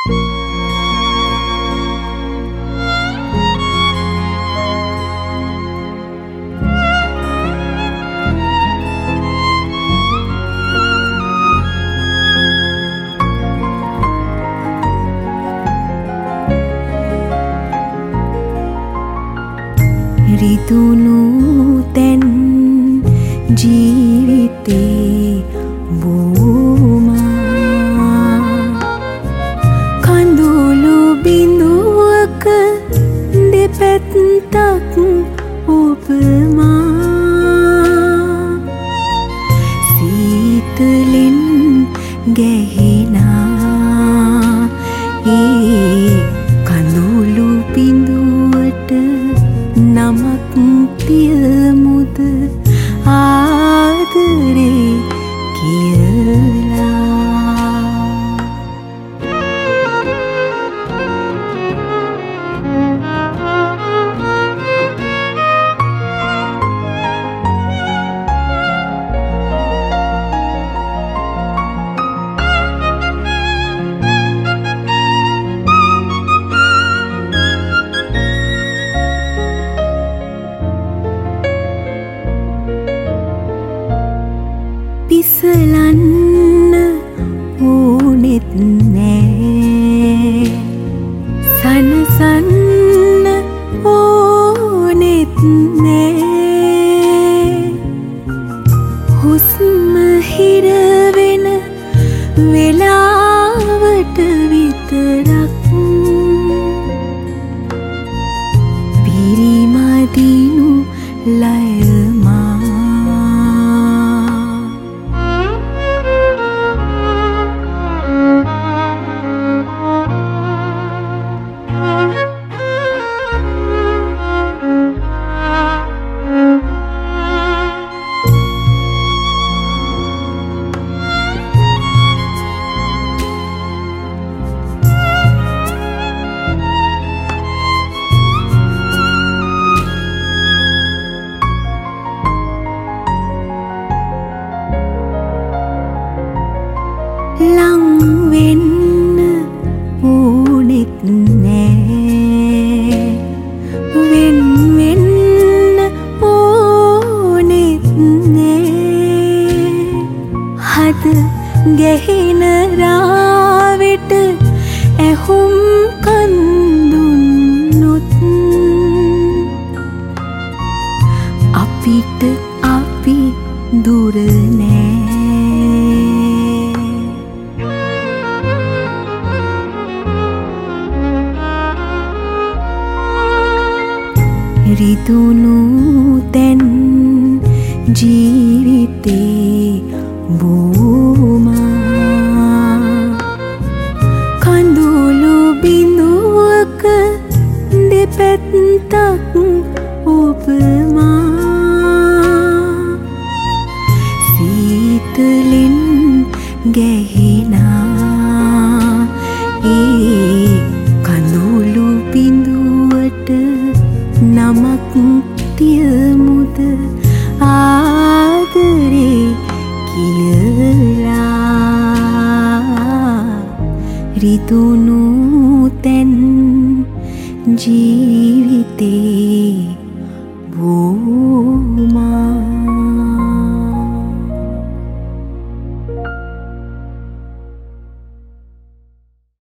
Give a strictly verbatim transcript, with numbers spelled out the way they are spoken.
රිදුණු තැන් ජීවිතේ බෝමා කඳුළු බිඳුවක දෙපැත්තක් ඔබමා සීතලෙන් ගැහෙනා ඒ කඳුළු බිඳුවට නමක් තියමුද ආදරේ කියලා පිසලන්න ඕනෙත් නෑ සනසන්න ඕනෙත් නෑ හුස්ම හිරවෙන වෙලාවට විතරක් පිරිමදිනු ලයමා ලං වෙන්න ඕනෙත් නෑ වෙන් වෙන්න ඕනෙත් නෑ හද ගැහෙන රාවෙට ඇහුම් කන් දුන්නොත් අපිට අපි දුර නෑ රිදුණු තැන් ජීවිතේ බෝමා කඳුළු බිඳුවක දෙපැත්තක් ඔබමා සීතලෙන් ගැහෙනා ඒ කඳුළු බිඳුවට නමක් තියමුද ආදරේ කියලා රිදුණු තැන් ජීවිතේ බෝ